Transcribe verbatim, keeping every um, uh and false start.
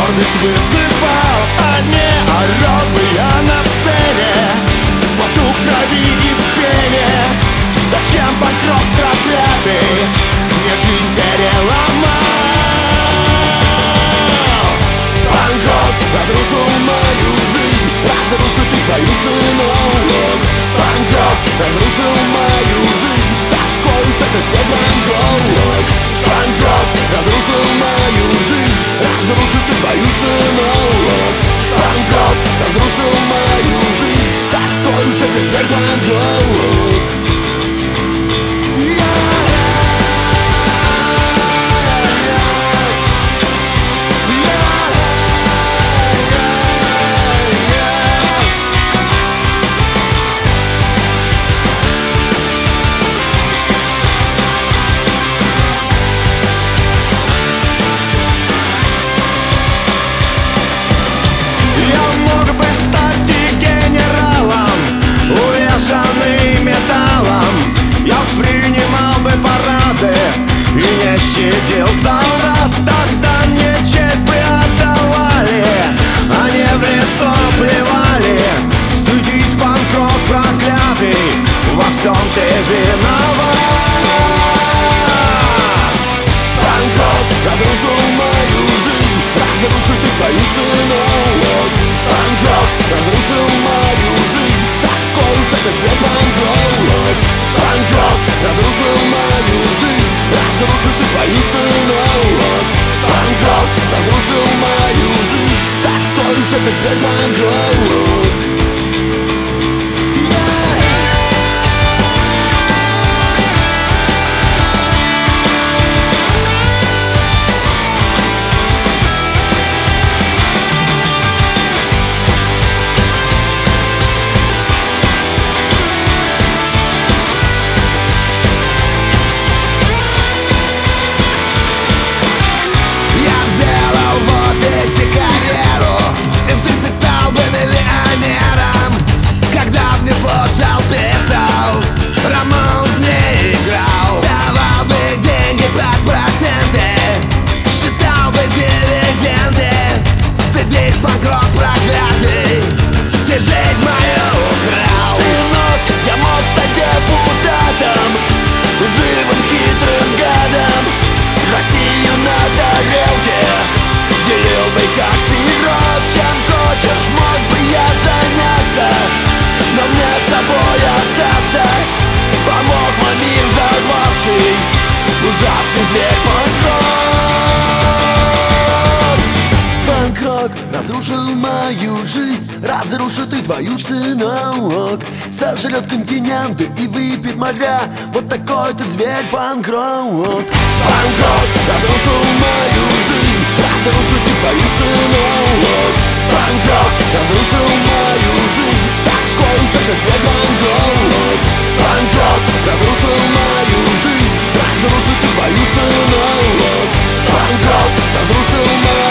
гордость высыпал, а не орал бы я на сцене в поту, крови и в пене. Зачем покров проклятый мне жизнь переломал? Панк-рок разрушил мою жизнь, разрушит и твою, сынок. Панк-рок разрушил мою жизнь, такой уж этот цвет панк-рок. Панк-рок разрушил мою жизнь, разрушит и твою, сынок. Панк-рок разрушил мою жизнь, такой уж этот цвет панк-рок. Щадил солдат, тогда мне честь бы отдавали, а не в лицо плевали. Стыдись, панк-рок проклятый, во всем ты виноват. Панк-рок разрушил мою жизнь, разрушит и твою, сынок. Панк-рок разрушил мою жизнь, такой уж этот цвет панк-рок. Панк-рок разрушил мою жизнь, разрушит и твою, сынок. Панк-рок разрушил мою жизнь, такой уж этот цвет панк-рок. Ужасный зверь панк-рок. Панк-рок разрушил мою жизнь, разрушит и твою, сынок. Сожрет континенты и выпьет моря, вот такой этот зверь панк-рок. Панк-рок разрушил мою жизнь, разрушит и твою, сынок. Панк-рок разрушил мою жизнь, такой уж этот зверь панк-рок. Панк-рок разрушил мою жизнь, разрушит и твою, сынок. Панк-рок разрушил мою